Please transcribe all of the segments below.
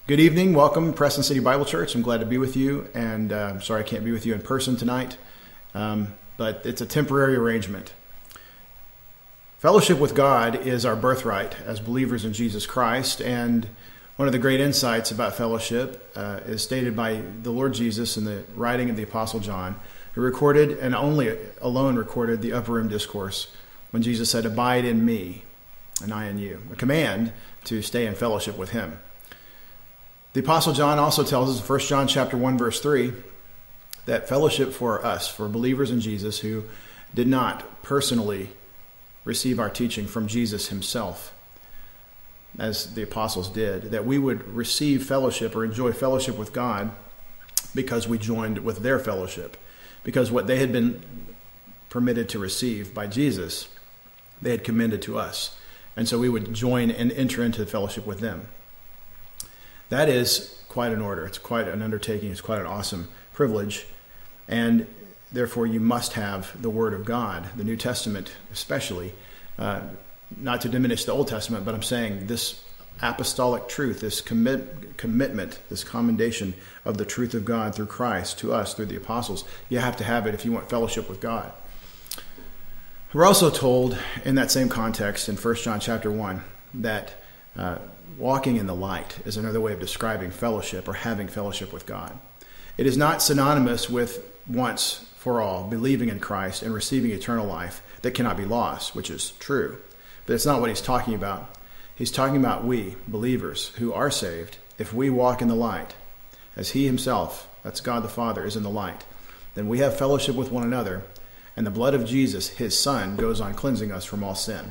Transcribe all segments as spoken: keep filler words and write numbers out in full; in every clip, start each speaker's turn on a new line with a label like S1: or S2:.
S1: Good evening. Welcome, Preston City Bible Church. I'm glad to be with you, and uh, I'm sorry I can't be with you in person tonight, um, but it's a temporary arrangement. Fellowship with God is our birthright as believers in Jesus Christ, and one of the great insights about fellowship uh, is stated by the Lord Jesus in the writing of the Apostle John, who recorded, and only alone recorded, the Upper Room Discourse when Jesus said, "Abide in me, and I in you," a command to stay in fellowship with him. The Apostle John also tells us in First John chapter one, verse three, that fellowship for us, for believers in Jesus who did not personally receive our teaching from Jesus himself, as the apostles did, that we would receive fellowship or enjoy fellowship with God because we joined with their fellowship, because what they had been permitted to receive by Jesus, they had commended to us. And so we would join and enter into the fellowship with them. That is quite an order. It's quite an undertaking. It's quite an awesome privilege. And therefore, you must have the Word of God, the New Testament especially, uh, not to diminish the Old Testament, but I'm saying this apostolic truth, this commit, commitment, this commendation of the truth of God through Christ to us, through the apostles, you have to have it if you want fellowship with God. We're also told in that same context in First John chapter one that uh, walking in the light is another way of describing fellowship or having fellowship with God. It is not synonymous with once for all believing in Christ and receiving eternal life that cannot be lost, which is true. But it's not what he's talking about. He's talking about we, believers who are saved, if we walk in the light, as he himself, that's God the Father, is in the light, then we have fellowship with one another, and the blood of Jesus, his Son, goes on cleansing us from all sin.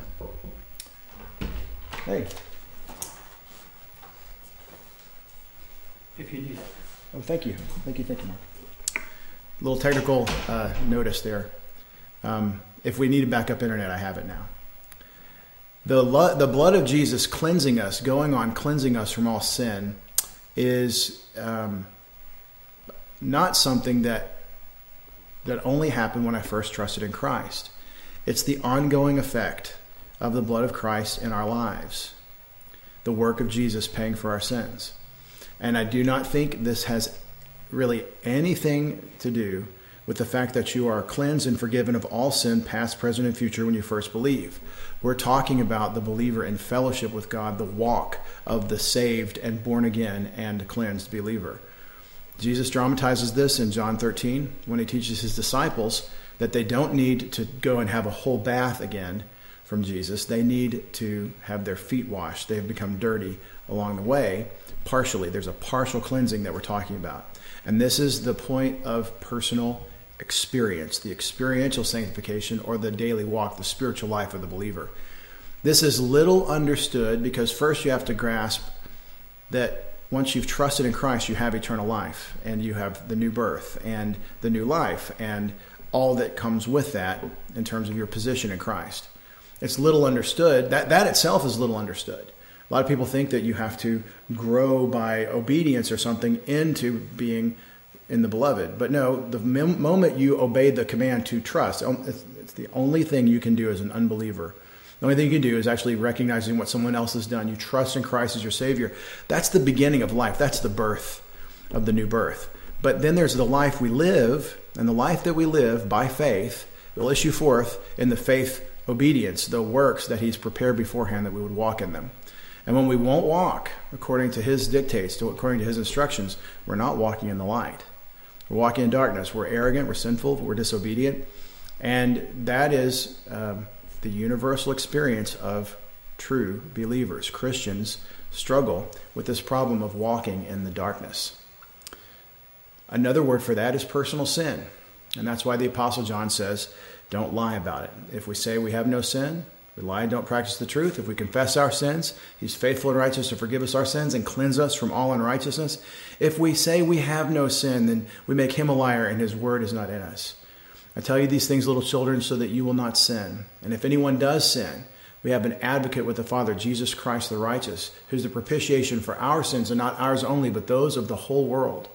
S1: Hey.
S2: If you need it.
S1: Oh, thank you. Thank you, thank you, Mark. A little technical uh, notice there. Um, if we need a backup internet, I have it now. The, lo- the blood of Jesus cleansing us, going on cleansing us from all sin, is um, not something that that only happened when I first trusted in Christ. It's the ongoing effect of the blood of Christ in our lives, the work of Jesus paying for our sins. And I do not think this has really anything to do with the fact that you are cleansed and forgiven of all sin, past, present, and future, when you first believe. We're talking about the believer in fellowship with God, the walk of the saved and born again and cleansed believer. Jesus dramatizes this in John thirteen when he teaches his disciples that they don't need to go and have a whole bath again from Jesus. They need to have their feet washed. They have become dirty along the way. Partially, there's a partial cleansing that we're talking about. And this is the point of personal experience, the experiential sanctification or the daily walk, the spiritual life of the believer. This is little understood because first you have to grasp that once you've trusted in Christ, you have eternal life and you have the new birth and the new life and all that comes with that in terms of your position in Christ. It's little understood. That, that itself is little understood. A lot of people think that you have to grow by obedience or something into being in the beloved. But no, the mem- moment you obey the command to trust, it's, it's the only thing you can do as an unbeliever. The only thing you can do is actually recognizing what someone else has done. You trust in Christ as your Savior. That's the beginning of life. That's the birth of the new birth. But then there's the life we live, and the life that we live by faith will issue forth in the faith obedience, the works that he's prepared beforehand that we would walk in them. And when we won't walk according to his dictates, according to his instructions, we're not walking in the light. We're walking in darkness. We're arrogant, we're sinful, we're disobedient. And that is um, the universal experience of true believers. Christians struggle with this problem of walking in the darkness. Another word for that is personal sin. And that's why the Apostle John says, don't lie about it. If we say we have no sin, we lie and don't practice the truth. If we confess our sins, he's faithful and righteous to forgive us our sins and cleanse us from all unrighteousness. If we say we have no sin, then we make him a liar and his word is not in us. I tell you these things, little children, so that you will not sin. And if anyone does sin, we have an advocate with the Father, Jesus Christ the righteous, who's the propitiation for our sins, and not ours only, but those of the whole world.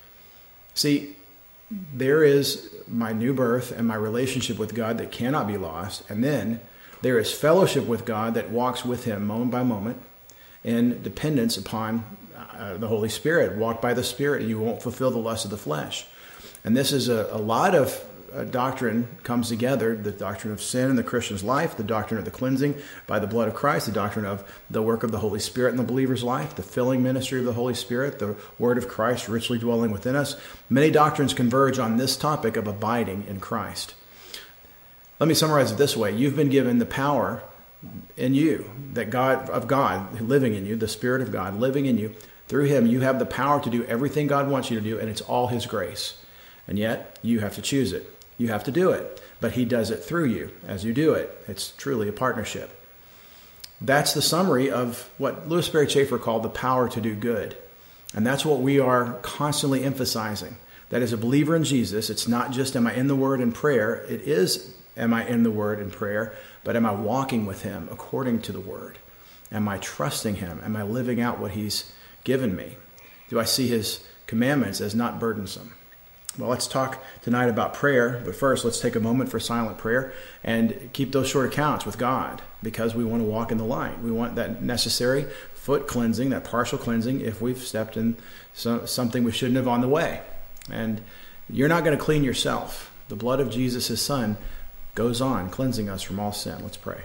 S1: See, there is my new birth and my relationship with God that cannot be lost. And then there is fellowship with God that walks with him moment by moment in dependence upon uh, the Holy Spirit. Walk by the Spirit, and you won't fulfill the lust of the flesh. And this is a, a lot of uh, doctrine comes together, the doctrine of sin in the Christian's life, the doctrine of the cleansing by the blood of Christ, the doctrine of the work of the Holy Spirit in the believer's life, the filling ministry of the Holy Spirit, the word of Christ richly dwelling within us. Many doctrines converge on this topic of abiding in Christ. Let me summarize it this way. You've been given the power in you, that God of God living in you, the Spirit of God living in you. Through him, you have the power to do everything God wants you to do, and it's all his grace. And yet, you have to choose it. You have to do it. But he does it through you as you do it. It's truly a partnership. That's the summary of what Louis Sperry Chafer called the power to do good. And that's what we are constantly emphasizing. That as a believer in Jesus, it's not just am I in the Word and prayer. It is am I in the Word and prayer, but am I walking with him according to the Word? Am I trusting him? Am I living out what he's given me? Do I see his commandments as not burdensome? Well, let's talk tonight about prayer, but first let's take a moment for silent prayer and keep those short accounts with God, because we want to walk in the light. We want that necessary foot cleansing, that partial cleansing, if we've stepped in so, something we shouldn't have on the way. And you're not going to clean yourself. The blood of Jesus, his Son, goes on cleansing us from all sin. Let's pray.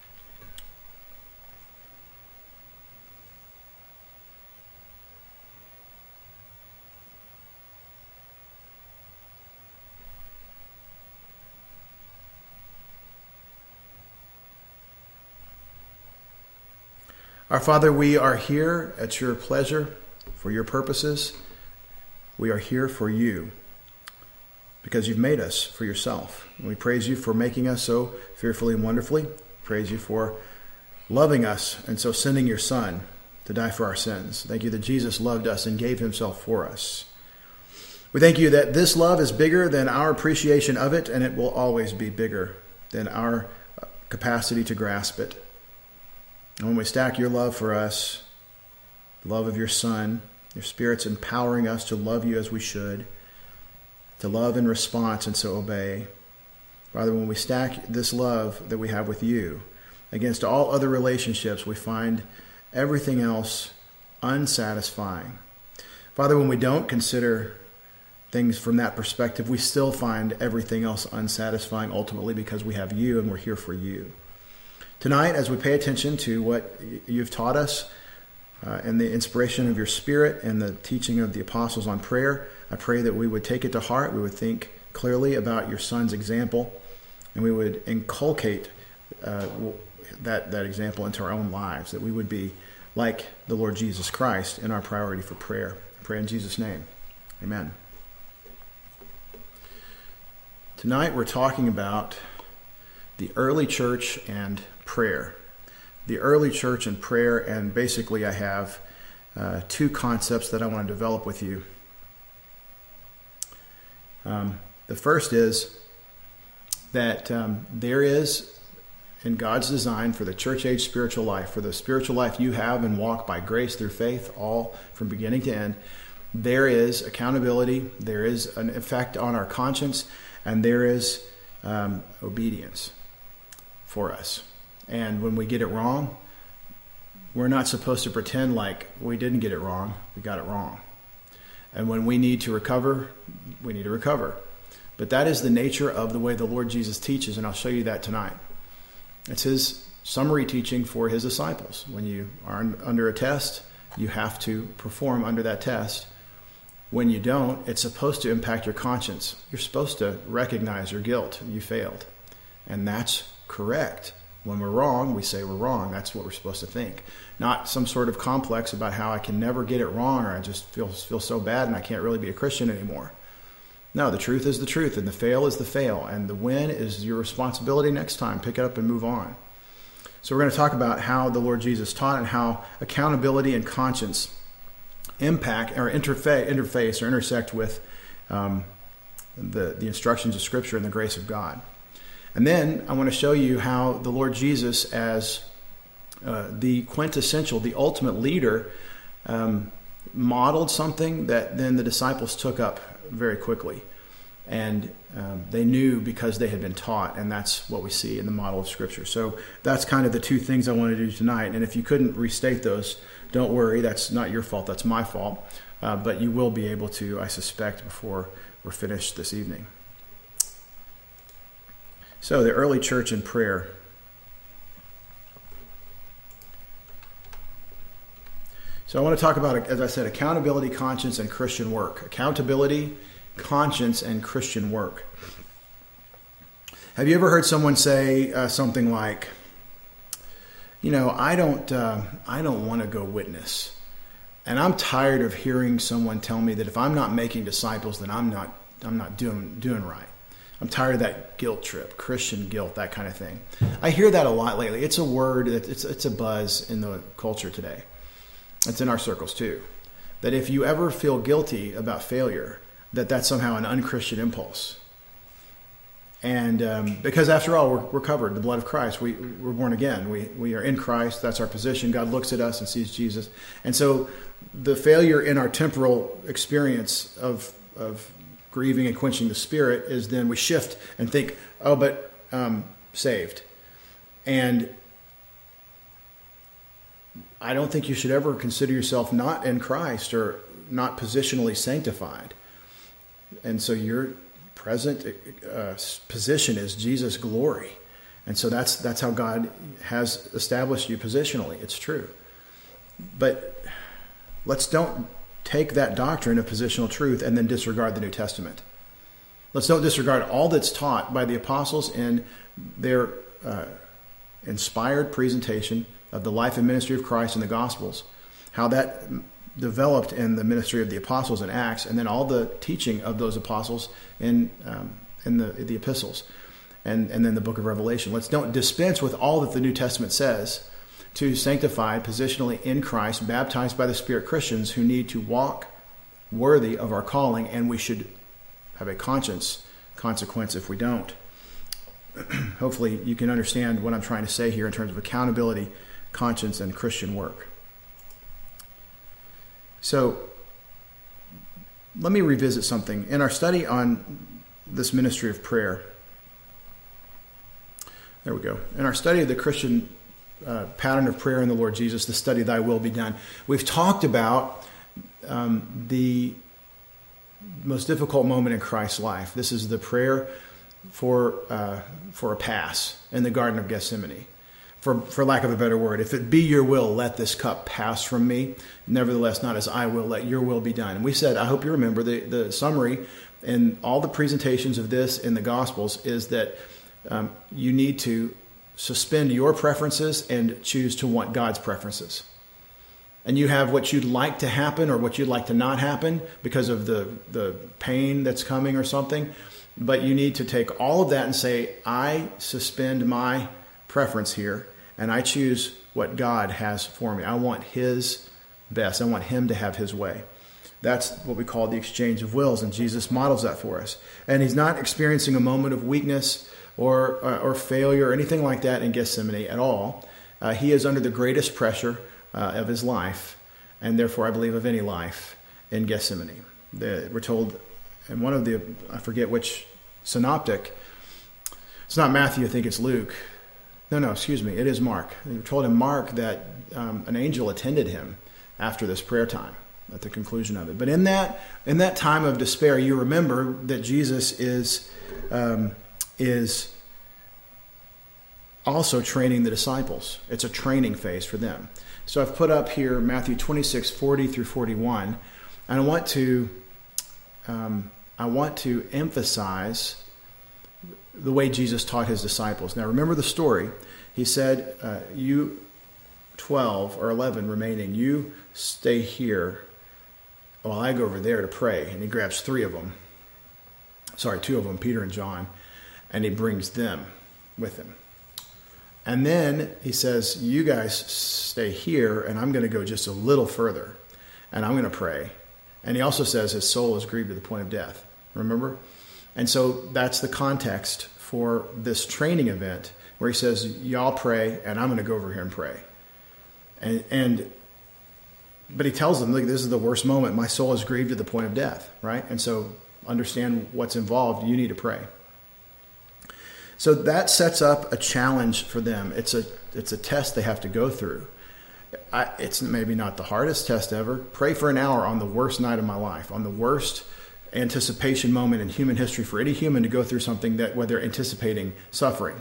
S1: Our Father, we are here at your pleasure, for your purposes. We are here for you, because you've made us for yourself. And we praise you for making us so fearfully and wonderfully. Praise you for loving us and so sending your Son to die for our sins. Thank you that Jesus loved us and gave himself for us. We thank you that this love is bigger than our appreciation of it, and it will always be bigger than our capacity to grasp it. And when we stack your love for us, the love of your Son, your Spirit's empowering us to love you as we should, to love in response and so obey. Father, when we stack this love that we have with you against all other relationships, we find everything else unsatisfying. Father, when we don't consider things from that perspective, we still find everything else unsatisfying ultimately, because we have you and we're here for you. Tonight, as we pay attention to what you've taught us uh, and the inspiration of your Spirit and the teaching of the apostles on prayer, I pray that we would take it to heart, we would think clearly about your Son's example, and we would inculcate uh, that, that example into our own lives, that we would be like the Lord Jesus Christ in our priority for prayer. I pray in Jesus' name. Amen. Tonight we're talking about the early church and prayer. The early church and prayer, and basically I have uh, two concepts that I want to develop with you. Um, the first is that um, there is, in God's design for the church age spiritual life, for the spiritual life you have and walk by grace through faith, all from beginning to end, there is accountability, there is an effect on our conscience, and there is um, obedience for us. And when we get it wrong, we're not supposed to pretend like we didn't get it wrong. We got it wrong. And when we need to recover, we need to recover. But that is the nature of the way the Lord Jesus teaches, and I'll show you that tonight. It's his summary teaching for his disciples. When you are under a test, you have to perform under that test. When you don't, it's supposed to impact your conscience. You're supposed to recognize your guilt. You failed. And that's correct. When we're wrong, we say we're wrong. That's what we're supposed to think. Not some sort of complex about how I can never get it wrong, or I just feel feel so bad and I can't really be a Christian anymore. No, the truth is the truth, and the fail is the fail, and the win is your responsibility next time. Pick it up and move on. So we're going to talk about how the Lord Jesus taught and how accountability and conscience impact or interface, interface or intersect with um, the, the instructions of Scripture and the grace of God. And then I want to show you how the Lord Jesus, as uh, the quintessential, the ultimate leader, um, modeled something that then the disciples took up very quickly. And um, they knew because they had been taught, and that's what we see in the model of Scripture. So that's kind of the two things I want to do tonight. And if you couldn't restate those don't worry, that's not your fault, that's my fault. Uh, but you will be able to, I suspect, before we're finished this evening. So, the early church in prayer. So I want to talk about, as I said, accountability, conscience, and Christian work. Accountability, conscience, and Christian work. Have you ever heard someone say uh, something like, you know, I don't, uh, I don't want to go witness. And I'm tired of hearing someone tell me that if I'm not making disciples, then I'm not, I'm not doing, doing right. I'm tired of that guilt trip, Christian guilt, that kind of thing. I hear that a lot lately. It's a word, it's, it's a buzz in the culture today. It's in our circles too. That if you ever feel guilty about failure, that that's somehow an unchristian impulse. And um, because after all, we're, we're covered, the blood of Christ. We, we're born again. We, we are in Christ. That's our position. God looks at us and sees Jesus. And so the failure in our temporal experience of, of grieving and quenching the Spirit is then we shift and think, oh, but um, saved. And I don't think you should ever consider yourself not in Christ or not positionally sanctified. And so your present uh, position is Jesus' glory. And so that's that's how God has established you positionally. It's true. But let's don't take that doctrine of positional truth and then disregard the New Testament. Let's don't disregard all that's taught by the apostles in their uh, inspired presentation of the life and ministry of Christ in the Gospels, how that developed in the ministry of the apostles in Acts, and then all the teaching of those apostles in um, in the the epistles, and and then the book of Revelation. Let's don't dispense with all that the New Testament says to sanctified, positionally in Christ, baptized by the Spirit Christians who need to walk worthy of our calling, and we should have a conscience consequence if we don't. Hopefully you can understand what I'm trying to say here in terms of accountability, conscience, and Christian work. So let me revisit something. In our study on this ministry of prayer, there we go. In our study of the Christian uh, pattern of prayer in the Lord Jesus, the study Thy Will Be Done, we've talked about um, the most difficult moment in Christ's life. This is the prayer for uh, for a pass in the Garden of Gethsemane. For, for lack of a better word, if it be your will, let this cup pass from me. Nevertheless, not as I will, let your will be done. And we said, I hope you remember, the, the summary in all the presentations of this in the Gospels is that um, you need to suspend your preferences and choose to want God's preferences. And you have what you'd like to happen or what you'd like to not happen because of the, the pain that's coming or something. But you need to take all of that and say, I suspend my preference here, and I choose what God has for me. I want His best. I want Him to have His way. That's what we call the exchange of wills, and Jesus models that for us. And He's not experiencing a moment of weakness or uh, or failure or anything like that in Gethsemane at all. Uh, he is under the greatest pressure uh, of His life, and therefore I believe of any life, in Gethsemane. The, we're told in one of the, I forget which synoptic, it's not Matthew, I think it's Luke. No, no, excuse me. It is Mark. They told him, Mark, that um, an angel attended him after this prayer time, at the conclusion of it. But in that in that time of despair, you remember that Jesus is um, is also training the disciples. It's a training phase for them. So I've put up here Matthew twenty-six, forty through forty-one, and I want to um, I want to emphasize the way Jesus taught His disciples. Now, remember the story. He said, uh, you twelve or eleven remaining, you stay here while I go over there to pray. And He grabs three of them. Sorry, two of them, Peter and John, and He brings them with Him. And then He says, you guys stay here, and I'm going to go just a little further, and I'm going to pray. And He also says His soul is grieved to the point of death. Remember? And so that's the context for this training event where He says, y'all pray, and I'm going to go over here and pray. And, and but He tells them, look, this is the worst moment. My soul is grieved to the point of death, right? And so understand what's involved. You need to pray. So that sets up a challenge for them. It's a it's a test they have to go through. I, it's maybe not the hardest test ever. Pray for an hour on the worst night of my life, on the worst anticipation moment in human history for any human to go through something that where they're anticipating suffering.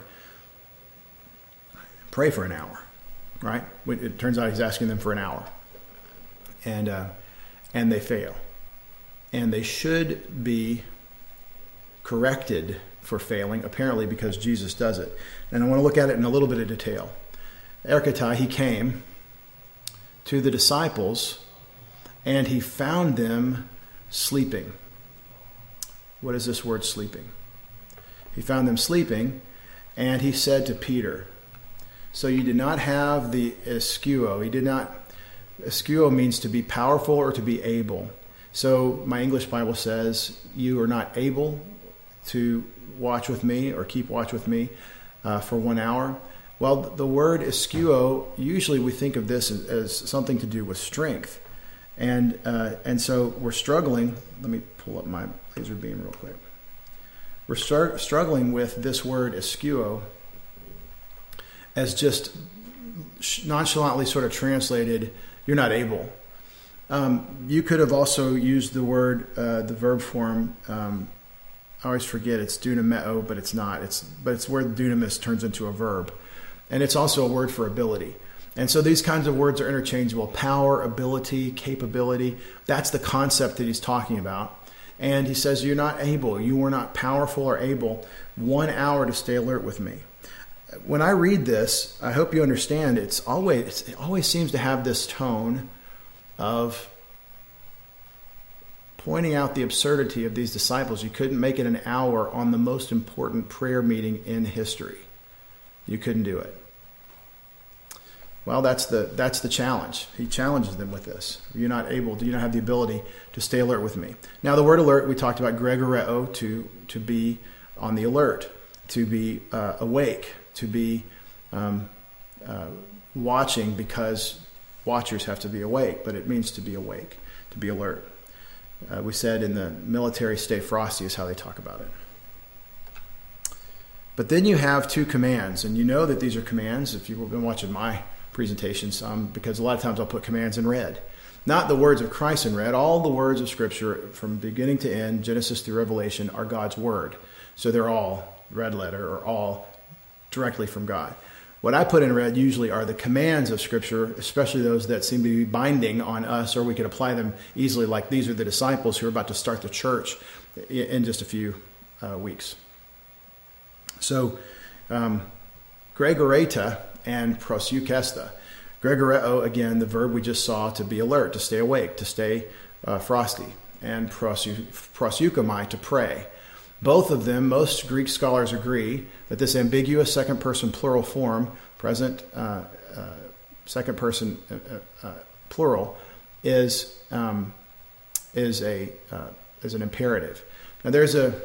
S1: Pray for an hour, right? It turns out he's asking them for an hour. And uh, and they fail. And they should be corrected for failing, apparently because Jesus does it. And I want to look at it in a little bit of detail. Erketai, he came to the disciples and he found them sleeping. What is this word sleeping? He found them sleeping and he said to Peter, so you did not have the eskuo. He did not, eskuo means to be powerful or to be able. So my English Bible says you are not able to watch with me or keep watch with me uh, for one hour. Well, the word eskuo, usually we think of this as, as something to do with strength. And uh, and so we're struggling. Let me pull up my laser beam real quick. We're start, struggling with this word eskuo as just nonchalantly sort of translated, you're not able. Um, you could have also used the word, uh, the verb form, um, I always forget, it's dunameo, but it's not. It's But it's where dunamis turns into a verb. And it's also a word for ability. And so these kinds of words are interchangeable. Power, ability, capability. That's the concept that he's talking about. And he says, you're not able. You were not powerful or able one hour to stay alert with me. When I read this, I hope you understand, it's always, it always seems to have this tone of pointing out the absurdity of these disciples. You couldn't make it an hour on the most important prayer meeting in history. You couldn't do it. Well, that's the that's the challenge. He challenges them with this. You're not able, do you not have the ability to stay alert with me? Now, the word alert, we talked about gregoreo, to to be on the alert, to be uh, awake, to be um, uh, watching, because watchers have to be awake, but it means to be awake, to be alert. Uh, we said in the military, stay frosty is how they talk about it. But then you have two commands, and you know that these are commands if you've been watching my presentations, um, because a lot of times I'll put commands in red. Not the words of Christ in red. All the words of Scripture from beginning to end, Genesis through Revelation, are God's word. So they're all red letter or all directly from God. What I put in red usually are the commands of Scripture, especially those that seem to be binding on us, or we could apply them easily, like these are the disciples who are about to start the church in just a few uh, weeks. So, um, Gregoreta and proseukesta. Gregoreo, again, the verb we just saw, to be alert, to stay awake, to stay uh, frosty. And proseukomai, to pray. Both of them, most Greek scholars agree that this ambiguous second person plural form, present uh, uh, second person uh, uh, plural, is um, is a uh, is an imperative. Now there's a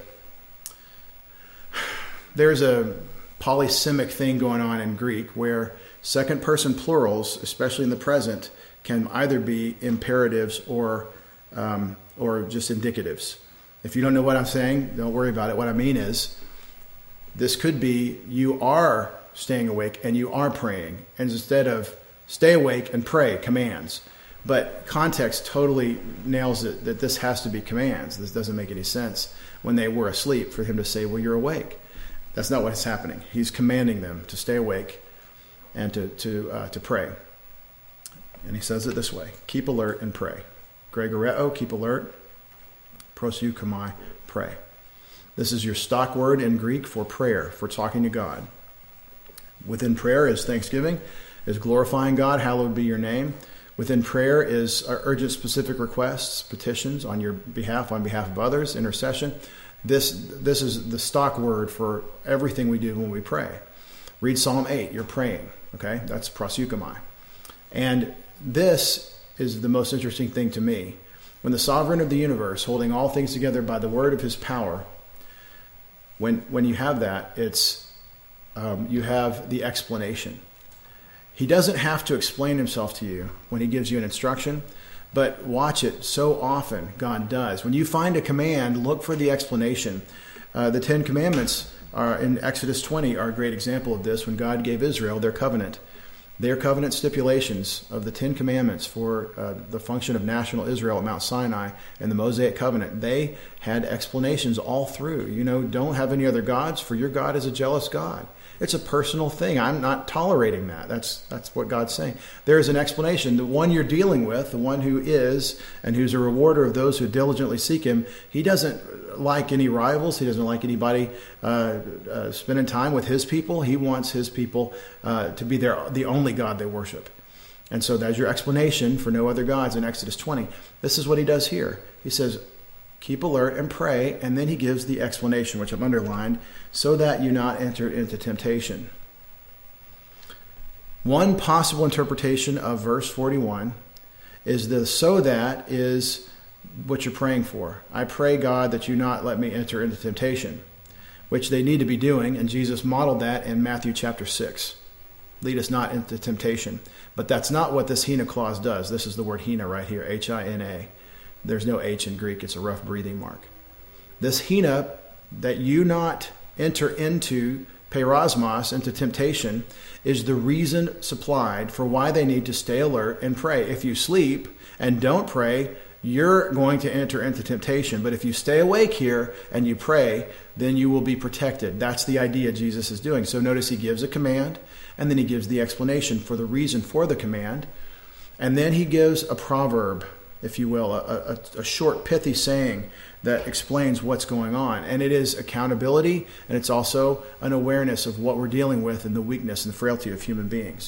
S1: there's a polysemic thing going on in Greek where second person plurals, especially in the present, can either be imperatives or um, or just indicatives. If you don't know what I'm saying, don't worry about it. What I mean is, this could be you are staying awake and you are praying, and instead of stay awake and pray, commands. But context totally nails it that this has to be commands. This doesn't make any sense when they were asleep for him to say, well, you're awake. That's not what's happening. He's commanding them to stay awake and to to uh, to pray. And he says it this way: keep alert and pray. Gregoreo, keep alert. Proseukomai, pray. This is your stock word in Greek for prayer, for talking to God. Within prayer is thanksgiving, is glorifying God, hallowed be your name. Within prayer is urgent specific requests, petitions on your behalf, on behalf of others, intercession. This this is the stock word for everything we do when we pray. Read Psalm eight, you're praying. Okay, that's proseukomai. And this is the most interesting thing to me. When the sovereign of the universe, holding all things together by the word of his power, when when you have that, it's um, you have the explanation. He doesn't have to explain himself to you when he gives you an instruction, but watch it. So often God does. When you find a command, look for the explanation. Uh, the Ten Commandments are in Exodus twenty are a great example of this. When God gave Israel their covenant, Their covenant stipulations of the Ten Commandments for uh, the function of national Israel at Mount Sinai and the Mosaic covenant, they had explanations all through. You know, don't have any other gods, for your God is a jealous God. It's a personal thing. I'm not tolerating that. That's that's what God's saying. There is an explanation. The one you're dealing with, the one who is and who's a rewarder of those who diligently seek him, he doesn't like any rivals. He doesn't like anybody uh, uh, spending time with his people. He wants his people uh, to be their, the only God they worship. And so that's your explanation for no other gods in Exodus twenty. This is what he does here. He says, keep alert and pray, and then he gives the explanation, which I've underlined, so that you not enter into temptation. One possible interpretation of verse forty-one is the so that is what you're praying for. I pray, God, that you not let me enter into temptation, which they need to be doing, and Jesus modeled that in Matthew chapter six. Lead us not into temptation. But that's not what this hina clause does. This is the word hina right here, H I N A. There's no H in Greek. It's a rough breathing mark. This hina, that you not enter into perasmos, into temptation, is the reason supplied for why they need to stay alert and pray. If you sleep and don't pray, you're going to enter into temptation. But if you stay awake here and you pray, then you will be protected. That's the idea Jesus is doing. So notice he gives a command, and then he gives the explanation for the reason for the command. And then he gives a proverb, if you will, a, a, a short, pithy saying that explains what's going on. And it is accountability, and it's also an awareness of what we're dealing with and the weakness and the frailty of human beings.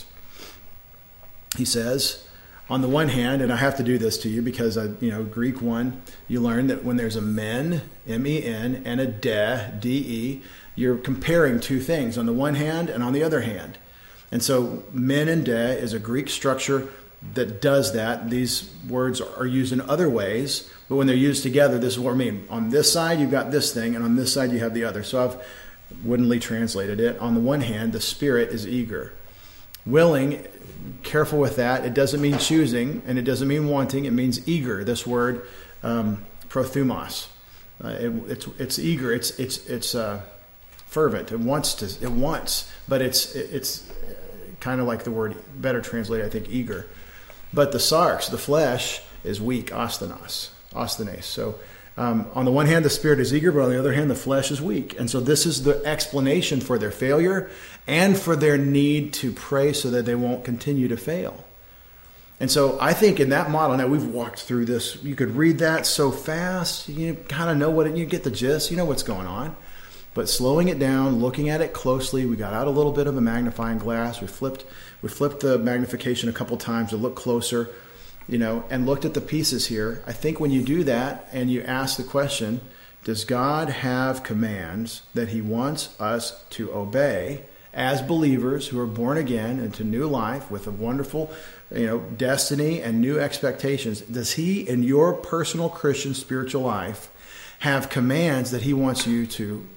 S1: He says, on the one hand, and I have to do this to you because, I, you know, Greek one, you learn that when there's a men, M E N, and a de, D E, you're comparing two things, on the one hand and on the other hand. And so men and de is a Greek structure that does that. These words are used in other ways, but when they're used together, this is what I mean. On this side, you've got this thing, and on this side, you have the other. So I've woodenly translated it. On the one hand, the spirit is eager. Willing, careful with that. It doesn't mean choosing, and it doesn't mean wanting. It means eager. This word, um, prothumos. Uh, it, it's it's eager. It's it's it's uh, fervent. It wants to. It wants, but it's it, it's kind of like the word better translated, I think, eager. But the sarx, the flesh, is weak, asthenos, asthenes. So um, on the one hand, the spirit is eager, but on the other hand, the flesh is weak. And so this is the explanation for their failure and for their need to pray so that they won't continue to fail. And so I think in that model, now we've walked through this, you could read that so fast, you kind of know what it, you get the gist, you know what's going on. But slowing it down, looking at it closely, we got out a little bit of a magnifying glass. We flipped, we flipped the magnification a couple times to look closer, you know, and looked at the pieces here. I think when you do that and you ask the question, does God have commands that he wants us to obey as believers who are born again into new life with a wonderful, you know, destiny and new expectations? Does he, in your personal Christian spiritual life, have commands that he wants you to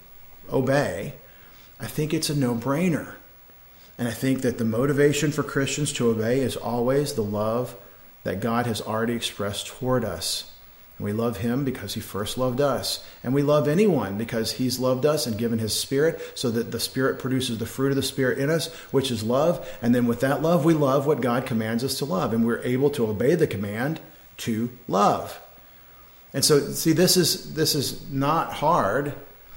S1: obey? I think it's a no-brainer. And I think that the motivation for Christians to obey is always the love that God has already expressed toward us. And we love him because he first loved us. And we love anyone because he's loved us and given his Spirit so that the Spirit produces the fruit of the Spirit in us, which is love. And then with that love, we love what God commands us to love. And we're able to obey the command to love. And so, see, this is this is not hard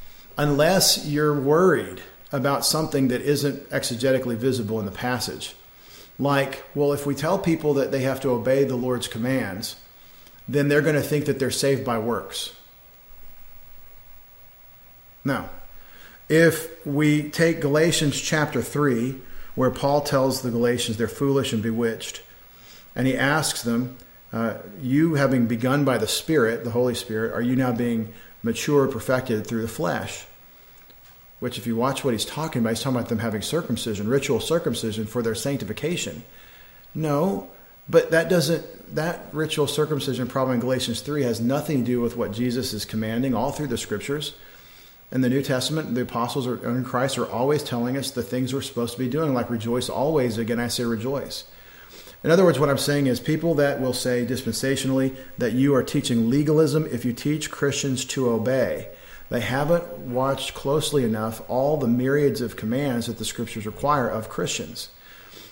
S1: unless you're worried about something that isn't exegetically visible in the passage. Like, well, if we tell people that they have to obey the Lord's commands, then they're going to think that they're saved by works. Now, if we take Galatians chapter three, where Paul tells the Galatians they're foolish and bewitched, and he asks them, uh, you having begun by the Spirit, the Holy Spirit, are you now being mature, perfected through the flesh? Which, if you watch what he's talking about, he's talking about them having circumcision, ritual circumcision for their sanctification. No, but that doesn't, that ritual circumcision problem in Galatians three has nothing to do with what Jesus is commanding all through the scriptures. In the New Testament, the apostles are, in Christ are always telling us the things we're supposed to be doing, like rejoice always. Again, I say rejoice. In other words, what I'm saying is people that will say dispensationally that you are teaching legalism if you teach Christians to obey, they haven't watched closely enough all the myriads of commands that the scriptures require of Christians.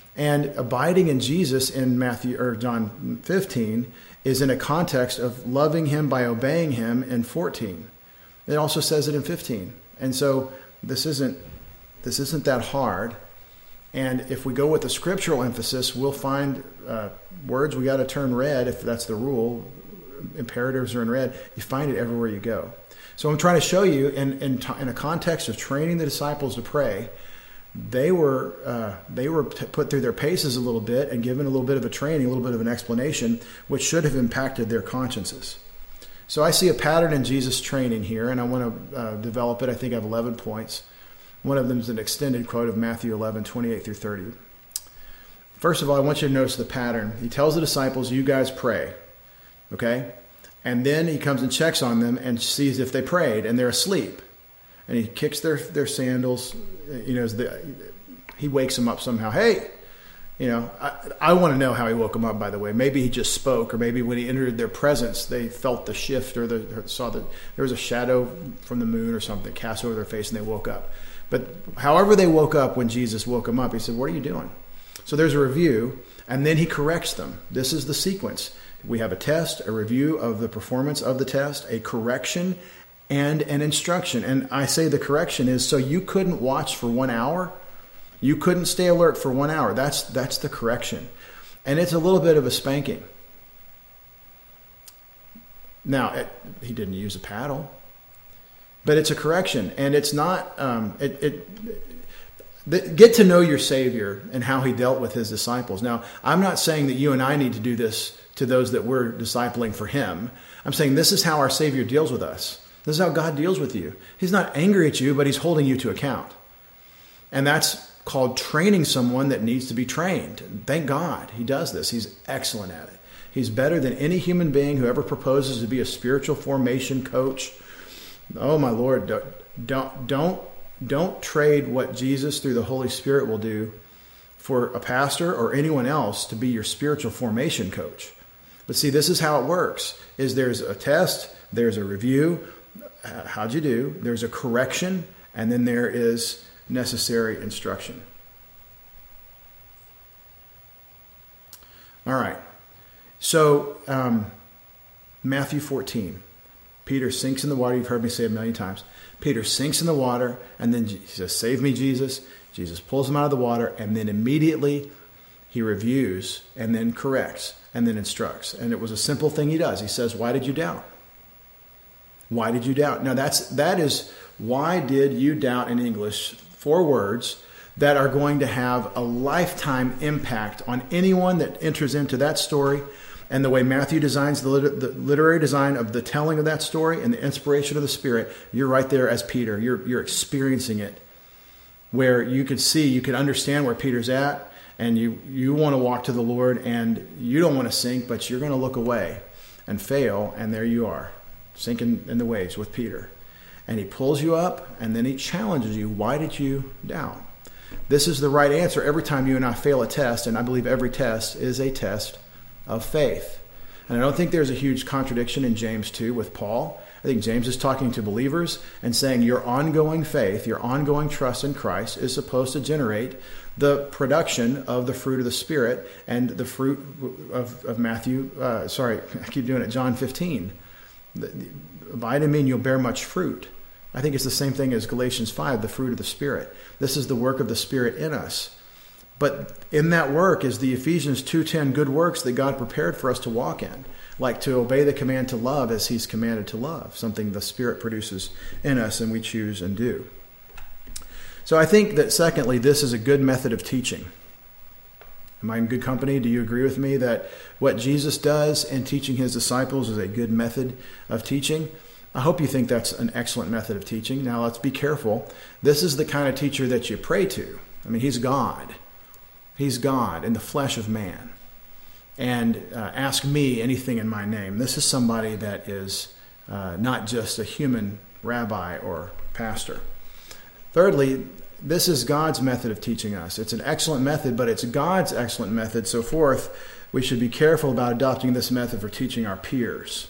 S1: And abiding in Jesus in Matthew or John fifteen is in a context of loving him by obeying him in fourteen. It also says it in fifteen. And so this isn't this isn't that hard. And if we go with the scriptural emphasis, we'll find uh, words we got to turn red if that's the rule. Imperatives are in red. You find it everywhere you go. So I'm trying to show you in in, in a context of training the disciples to pray, they were uh, they were t- put through their paces a little bit and given a little bit of a training, a little bit of an explanation, which should have impacted their consciences. So I see a pattern in Jesus' training here, and I want to uh, develop it. I think I have eleven points. One of them is an extended quote of Matthew eleven, twenty-eight through thirty. First of all, I want you to notice the pattern. He tells the disciples, you guys pray. Okay? And then he comes and checks on them and sees if they prayed, and they're asleep. And he kicks their, their sandals. You know, the, he wakes them up somehow. Hey! You know, I, I want to know how he woke them up, by the way. Maybe he just spoke, or maybe when he entered their presence, they felt the shift, or, the, or saw that there was a shadow from the moon or something cast over their face, and they woke up. But however they woke up when Jesus woke them up, he said, what are you doing? So there's a review, and then he corrects them. This is the sequence. We have a test, a review of the performance of the test, a correction, and an instruction. And I say the correction is, so you couldn't watch for one hour? You couldn't stay alert for one hour. That's that's the correction. And it's a little bit of a spanking. Now, it, he didn't use a paddle. But it's a correction, and it's not. Um, it, it the, get to know your Savior and how he dealt with his disciples. Now, I'm not saying that you and I need to do this to those that we're discipling for him. I'm saying this is how our Savior deals with us. This is how God deals with you. He's not angry at you, but he's holding you to account, and that's called training someone that needs to be trained. Thank God he does this. He's excellent at it. He's better than any human being who ever proposes to be a spiritual formation coach. Oh my Lord, don't, don't, don't, don't trade what Jesus through the Holy Spirit will do for a pastor or anyone else to be your spiritual formation coach. But see, this is how it works, is there's a test, there's a review, uh, how'd you do, there's a correction, and then there is necessary instruction. All right, so um, Matthew fourteen. Peter sinks in the water. You've heard me say it a million times. Peter sinks in the water, and then he says, save me, Jesus. Jesus pulls him out of the water, and then immediately he reviews, and then corrects, and then instructs. And it was a simple thing he does. He says, why did you doubt? Why did you doubt? Now, that's that is, why did you doubt in English, four words that are going to have a lifetime impact on anyone that enters into that story. And the way Matthew designs the, lit- the literary design of the telling of that story and the inspiration of the Spirit, you're right there as Peter. You're you're experiencing it, where you could see, you could understand where Peter's at, and you, you want to walk to the Lord, and you don't want to sink, but you're going to look away and fail, and there you are, sinking in the waves with Peter. And he pulls you up, and then he challenges you. Why did you doubt? This is the right answer every time you and I fail a test, and I believe every test is a test of faith. And I don't think there's a huge contradiction in James two with Paul. I think James is talking to believers and saying your ongoing faith, your ongoing trust in Christ is supposed to generate the production of the fruit of the Spirit and the fruit of, of Matthew, uh, sorry, I keep doing it, John fifteen. Abide in me and you'll bear much fruit. I think it's the same thing as Galatians five, the fruit of the Spirit. This is the work of the Spirit in us. But in that work is the Ephesians two ten good works that God prepared for us to walk in, like to obey the command to love as he's commanded to love, something the Spirit produces in us and we choose and do. So I think that secondly, this is a good method of teaching. Am I in good company? Do you agree with me that what Jesus does in teaching his disciples is a good method of teaching? I hope you think that's an excellent method of teaching. Now let's be careful. This is the kind of teacher that you pray to. I mean, he's God. He's God in the flesh of man. And uh, ask me anything in my name. This is somebody that is uh, not just a human rabbi or pastor. Thirdly, this is God's method of teaching us. It's an excellent method, but it's God's excellent method. So fourth, we should be careful about adopting this method for teaching our peers.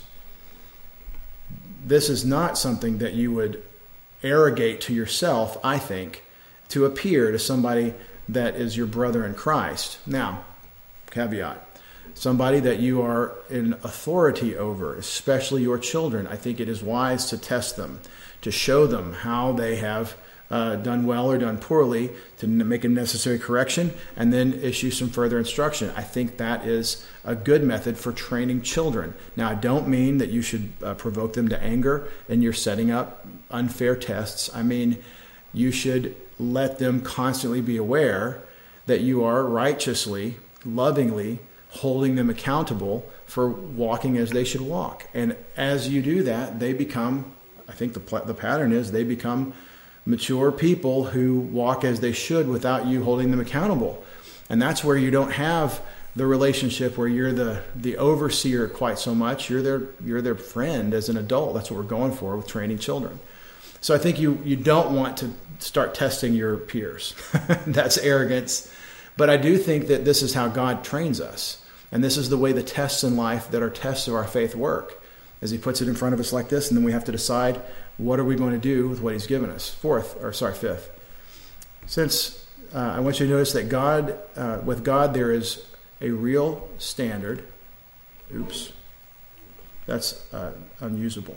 S1: This is not something that you would arrogate to yourself, I think, to appear to somebody that is your brother in Christ. Now, caveat, somebody that you are in authority over, especially your children, I think it is wise to test them, to show them how they have uh, done well or done poorly, to make a necessary correction, and then issue some further instruction. I think that is a good method for training children. Now, I don't mean that you should uh, provoke them to anger and you're setting up unfair tests. I mean, you should let them constantly be aware that you are righteously, lovingly holding them accountable for walking as they should walk. And as you do that, they become, I think the the pattern is they become mature people who walk as they should without you holding them accountable. And that's where you don't have the relationship where you're the, the overseer quite so much. You're their you're their friend as an adult. That's what we're going for with training children. So I think you, you don't want to start testing your peers. That's arrogance. But I do think that this is how God trains us. And this is the way the tests in life that are tests of our faith work. As he puts it in front of us like this, and then we have to decide what are we going to do with what he's given us. Fourth, or sorry, fifth. Since uh, I want you to notice that God, uh, with God there is a real standard. Oops. That's uh, unusable.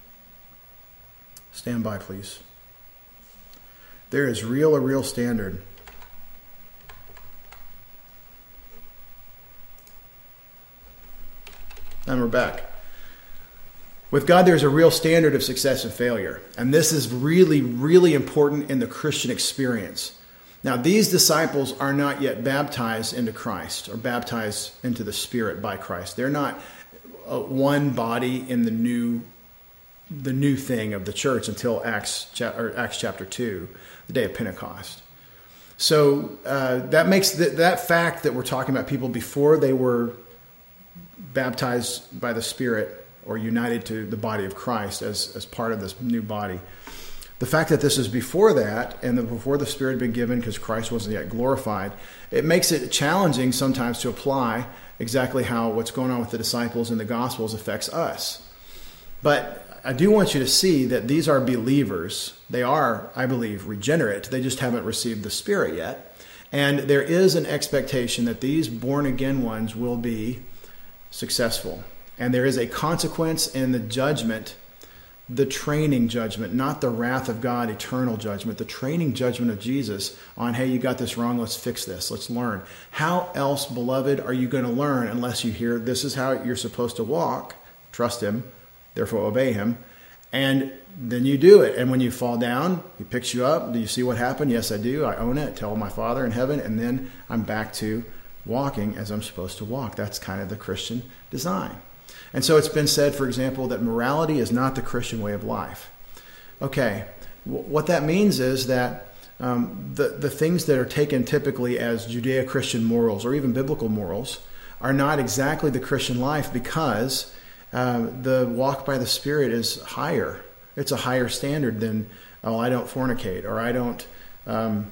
S1: Stand by, please. There is real, a real standard. And we're back. With God, there's a real standard of success and failure. And this is really, really important in the Christian experience. Now, these disciples are not yet baptized into Christ or baptized into the Spirit by Christ. They're not uh, one body in the new the new thing of the church until Acts, or Acts chapter two, the day of Pentecost. So uh, that makes th- that fact that we're talking about people before they were baptized by the Spirit or united to the body of Christ as, as part of this new body. The fact that this is before that and that before the Spirit had been given because Christ wasn't yet glorified, it makes it challenging sometimes to apply exactly how what's going on with the disciples in the Gospels affects us. But I do want you to see that these are believers. They are, I believe, regenerate. They just haven't received the Spirit yet. And there is an expectation that these born-again ones will be successful. And there is a consequence in the judgment, the training judgment, not the wrath of God, eternal judgment, the training judgment of Jesus on, hey, you got this wrong, let's fix this, let's learn. How else, beloved, are you going to learn unless you hear this is how you're supposed to walk, trust him, therefore obey him, and then you do it. And when you fall down, he picks you up. Do you see what happened? Yes, I do. I own it. Tell my Father in heaven, and then I'm back to walking as I'm supposed to walk. That's kind of the Christian design. And so it's been said, for example, that morality is not the Christian way of life. Okay, w- what that means is that um, the, the things that are taken typically as Judeo-Christian morals or even biblical morals are not exactly the Christian life because uh, the walk by the Spirit is higher. It's a higher standard than, oh, I don't fornicate or I don't, um,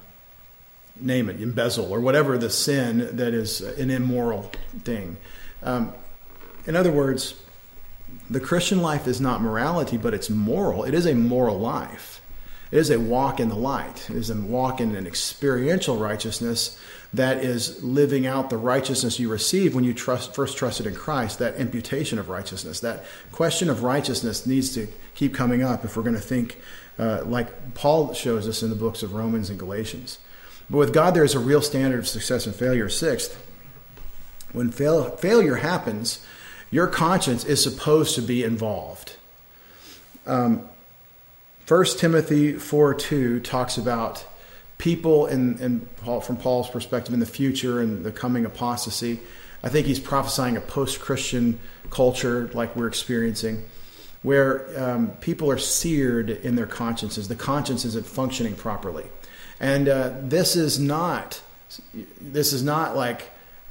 S1: name it, embezzle or whatever the sin that is an immoral thing. Um, In other words, the Christian life is not morality, but it's moral. It is a moral life. It is a walk in the light. It is a walk in an experiential righteousness that is living out the righteousness you receive when you trust, first trusted in Christ, that imputation of righteousness. That question of righteousness needs to keep coming up if we're going to think uh, like Paul shows us in the books of Romans and Galatians. But with God, there is a real standard of success and failure. Sixth, when fail, failure happens, your conscience is supposed to be involved. Um, First Timothy four two talks about people in, in Paul, from Paul's perspective in the future and the coming apostasy. I think he's prophesying a post-Christian culture like we're experiencing, where um, people are seared in their consciences. The conscience isn't functioning properly. And uh, this is not, this is not like,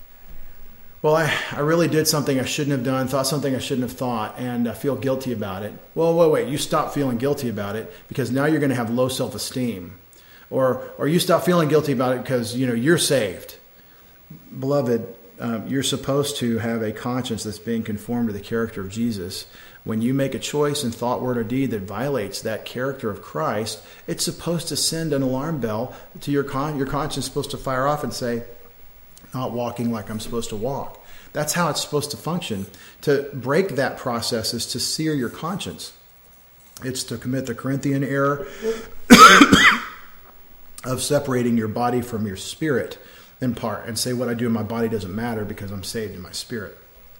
S1: well, I, I really did something I shouldn't have done, thought something I shouldn't have thought, and I feel guilty about it. Well, wait, wait, you stop feeling guilty about it because now you're going to have low self-esteem. Or or you stop feeling guilty about it because, you know, you're saved. Beloved, um, you're supposed to have a conscience that's being conformed to the character of Jesus. When you make a choice in thought, word, or deed that violates that character of Christ, it's supposed to send an alarm bell to your con. Your conscience is supposed to fire off and say, not walking like I'm supposed to walk. That's how it's supposed to function. To break that process is to sear your conscience. It's to commit the Corinthian error of separating your body from your spirit in part and say what I do in my body doesn't matter because I'm saved in my spirit.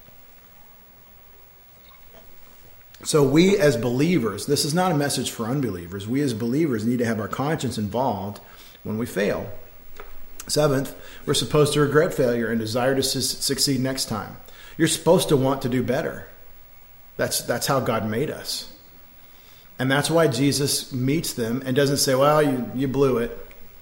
S1: So we as believers, this is not a message for unbelievers. We as believers need to have our conscience involved when we fail. Seventh, we're supposed to regret failure and desire to su- succeed next time. You're supposed to want to do better. That's, that's how God made us. And that's why Jesus meets them and doesn't say, well, you, you blew it.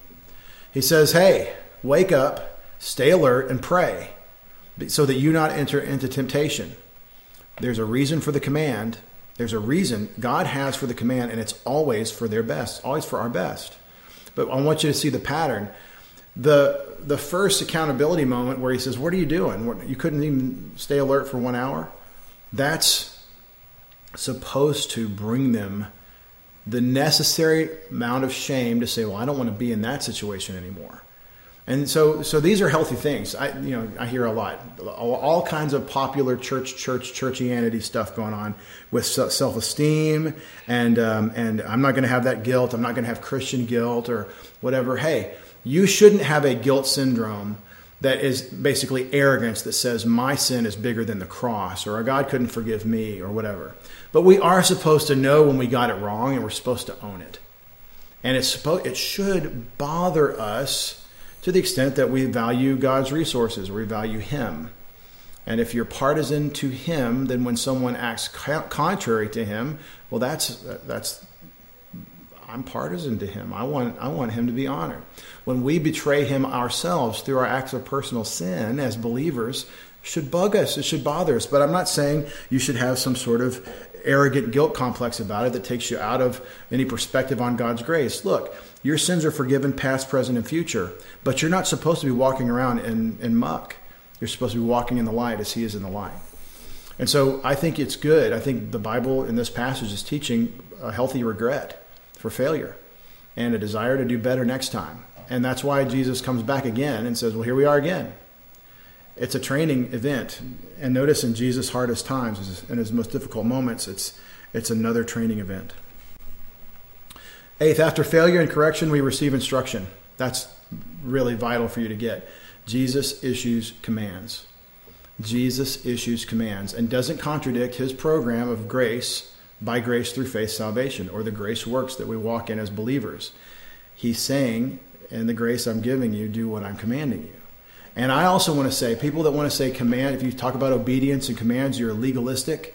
S1: He says, hey, wake up, stay alert, and pray so that you not enter into temptation. There's a reason for the command. There's a reason God has for the command, and it's always for their best, always for our best. But I want you to see the pattern. The the first accountability moment where he says, what are you doing? You couldn't even stay alert for one hour? That's supposed to bring them the necessary amount of shame to say, well, I don't want to be in that situation anymore. And so, so these are healthy things. I, you know, I hear a lot, all, all kinds of popular church, church, churchianity stuff going on with self-esteem, and um, and I'm not going to have that guilt. I'm not going to have Christian guilt or whatever. Hey, you shouldn't have a guilt syndrome that is basically arrogance that says my sin is bigger than the cross, or God couldn't forgive me, or whatever. But we are supposed to know when we got it wrong, and we're supposed to own it. And it's supposed, it should bother us to the extent that we value God's resources, we value Him. And if you're partisan to Him, then when someone acts contrary to Him, well, that's that's I'm partisan to Him. I want I want Him to be honored. When we betray Him ourselves through our acts of personal sin as believers, it should bug us. It should bother us. But I'm not saying you should have some sort of arrogant guilt complex about it that takes you out of any perspective on God's grace. Look, your sins are forgiven past, present, and future, but you're not supposed to be walking around in, in muck. You're supposed to be walking in the light as He is in the light. And so I think it's good. I think the Bible in this passage is teaching a healthy regret for failure and a desire to do better next time. And that's why Jesus comes back again and says, well, here we are again. It's a training event. And notice in Jesus' hardest times, in His most difficult moments, it's it's another training event. Eighth, after failure and correction, we receive instruction. That's really vital for you to get. Jesus issues commands. Jesus issues commands and doesn't contradict His program of grace, by grace through faith salvation, or the grace works that we walk in as believers. He's saying, in the grace I'm giving you, do what I'm commanding you. And I also want to say, people that want to say command, if you talk about obedience and commands, you're legalistic.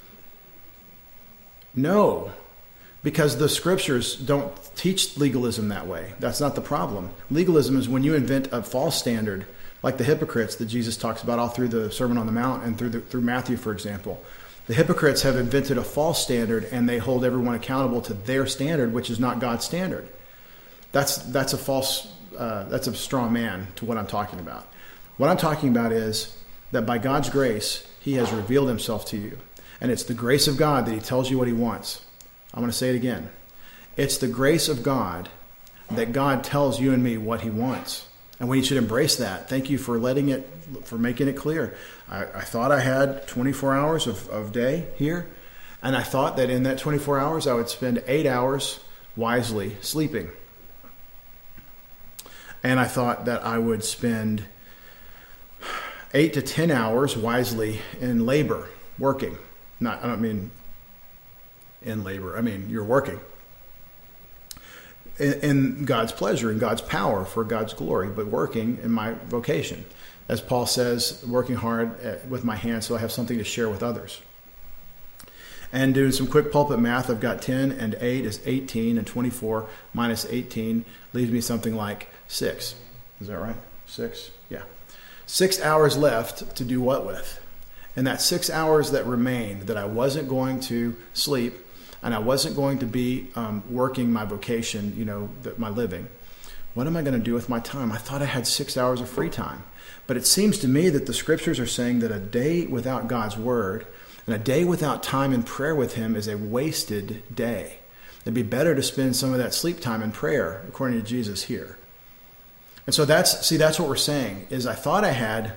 S1: No, because the scriptures don't teach legalism that way. That's not the problem. Legalism is when you invent a false standard, like the hypocrites that Jesus talks about all through the Sermon on the Mount and through the, through Matthew, for example. The hypocrites have invented a false standard, and they hold everyone accountable to their standard, which is not God's standard. That's that's a false. Uh, that's a straw man to what I'm talking about. What I'm talking about is that by God's grace, He has revealed Himself to you. And it's the grace of God that He tells you what He wants. I'm going to say it again. It's the grace of God that God tells you and me what He wants. And we should embrace that. Thank you for letting it, for making it clear. I, I thought I had twenty-four hours of, of day here. And I thought that in that twenty-four hours, I would spend eight hours wisely sleeping. And I thought that I would spend eight to ten hours wisely in labor, working. Not, I don't mean in labor. I mean, you're working. In, in God's pleasure, in God's power, for God's glory, but working in my vocation. As Paul says, working hard with my hands so I have something to share with others. And doing some quick pulpit math, I've got ten and eight is eighteen, and twenty-four minus eighteen leaves me something like six. Is that right? Six? Yeah. Six hours left to do what with? And that six hours that remained that I wasn't going to sleep and I wasn't going to be um, working my vocation, you know, my living. What am I going to do with my time? I thought I had six hours of free time. But it seems to me that the scriptures are saying that a day without God's word and a day without time in prayer with him is a wasted day. It'd be better to spend some of that sleep time in prayer, according to Jesus here. And so that's, see, that's what we're saying, is I thought I had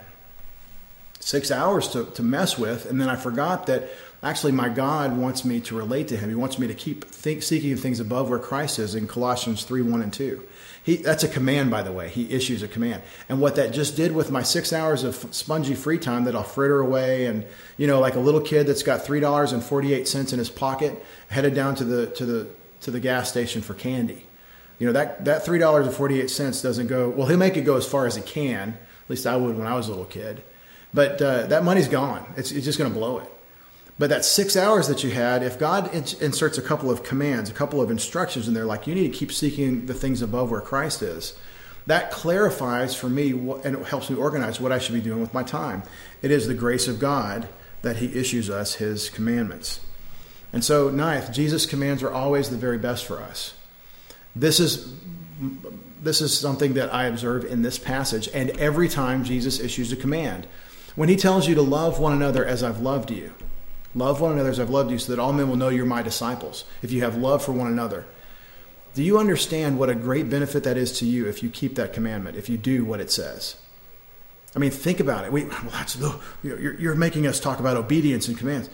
S1: six hours to, to mess with, and then I forgot that actually my God wants me to relate to him. He wants me to keep think, seeking things above where Christ is in Colossians three, one and two. He, that's a command, by the way. He issues a command. And what that just did with my six hours of spongy free time that I'll fritter away, and, you know, like a little kid that's got three dollars and forty-eight cents in his pocket, headed down to the to the to the gas station for candy. You know, that, that three dollars and forty-eight cents doesn't go, well, he'll make it go as far as he can. At least I would when I was a little kid. But uh, that money's gone. It's, it's just going to blow it. But that six hours that you had, if God inserts a couple of commands, a couple of instructions in there, like you need to keep seeking the things above where Christ is, that clarifies for me what, and it helps me organize what I should be doing with my time. It is the grace of God that he issues us his commandments. And so, ninth, Jesus' commands are always the very best for us. This is this is something that I observe in this passage, and every time Jesus issues a command. When he tells you to love one another as I've loved you, love one another as I've loved you, so that all men will know you're my disciples, if you have love for one another. Do you understand what a great benefit that is to you if you keep that commandment, if you do what it says? I mean, think about it. We, well, that's, you're, you're making us talk about obedience and commands.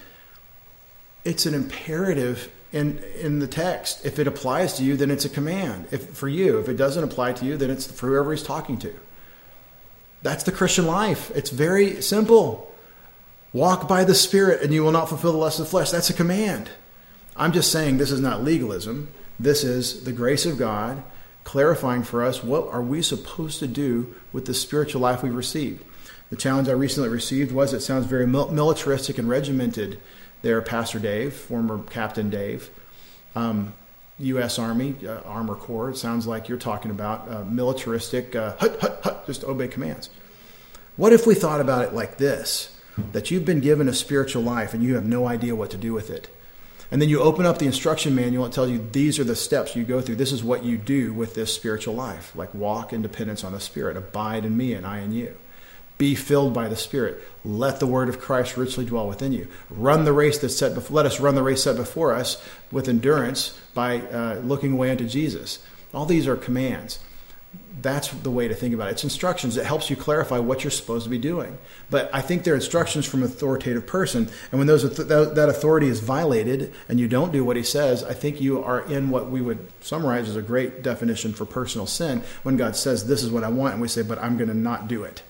S1: It's an imperative in in the text. If it applies to you, then it's a command. If for you, if it doesn't apply to you, then it's for whoever he's talking to. That's the Christian life. It's very simple. Walk by the Spirit and you will not fulfill the lust of the flesh. That's a command. I'm just saying this is not legalism. This is the grace of God clarifying for us what are we supposed to do with the spiritual life we've received. The challenge I recently received was, it sounds very militaristic and regimented there, Pastor Dave, former Captain Dave, um, U S Army, uh, Armor Corps. It sounds like you're talking about uh, militaristic, uh, hut, hut, hut, just obey commands. What if we thought about it like this, that you've been given a spiritual life and you have no idea what to do with it? And then you open up the instruction manual and tells you these are the steps you go through. This is what you do with this spiritual life, like walk in dependence on the Spirit, abide in me and I in you. Be filled by the Spirit. Let the word of Christ richly dwell within you. Run the race that's set before. Let us run the race set before us with endurance by uh, looking away unto Jesus. All these are commands. That's the way to think about it. It's instructions. It helps you clarify what you're supposed to be doing. But I think they're instructions from an authoritative person. And when those that authority is violated and you don't do what he says, I think you are in what we would summarize as a great definition for personal sin, when God says, this is what I want, and we say, but I'm going to not do it.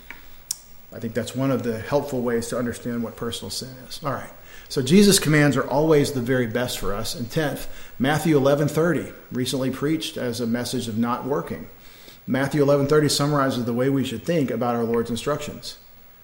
S1: I think that's one of the helpful ways to understand what personal sin is. All right. So Jesus' commands are always the very best for us. And tenth, Matthew eleven thirty, recently preached as a message of not working. Matthew eleven thirty summarizes the way we should think about our Lord's instructions.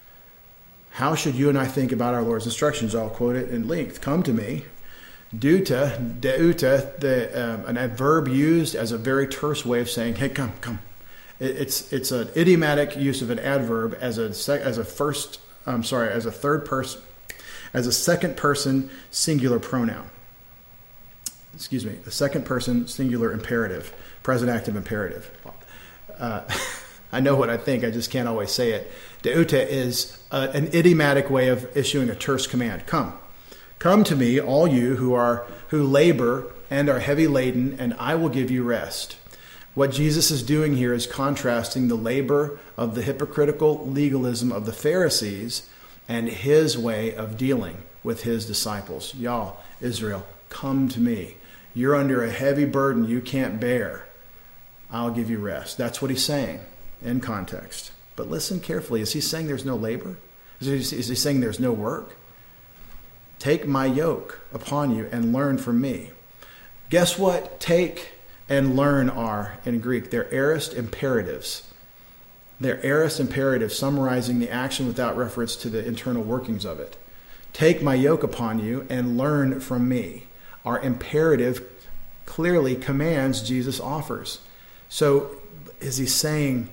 S1: How should you and I think about our Lord's instructions? I'll quote it in length. Come to me. Deuta, deuta, the, um, an adverb used as a very terse way of saying, hey, come, come. It's it's an idiomatic use of an adverb as a sec, as a first I'm sorry as a third person, as a second person singular pronoun. Excuse me, a second person singular imperative, present active imperative. Uh, I know what I think, I just can't always say it. Deuta is a, an idiomatic way of issuing a terse command. Come, come to me, all you who are who labor and are heavy laden, and I will give you rest. What Jesus is doing here is contrasting the labor of the hypocritical legalism of the Pharisees and his way of dealing with his disciples. Y'all, Israel, come to me. You're under a heavy burden you can't bear. I'll give you rest. That's what he's saying in context. But listen carefully. Is he saying there's no labor? Is he, is he saying there's no work? Take my yoke upon you and learn from me. Guess what? Take and learn are in Greek. They're aorist imperatives. They're aorist imperatives summarizing the action without reference to the internal workings of it. Take my yoke upon you and learn from me. Our imperative clearly commands Jesus offers. So is he saying,